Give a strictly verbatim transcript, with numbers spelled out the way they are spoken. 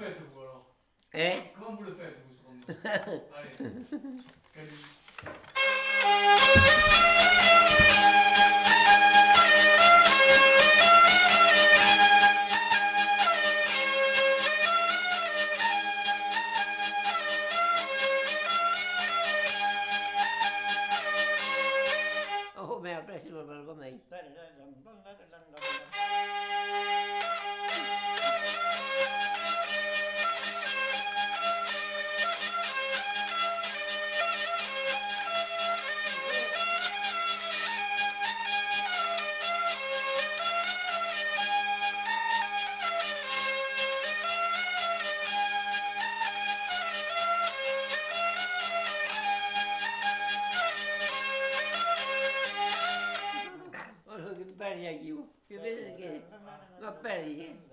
faites vous alors? Eh? Comment vous le faites vous ce rondo? Allez. Quasi. Oh merde, après si lo parlo meglio. Che belli anche io, che vedi che... Ma belli che...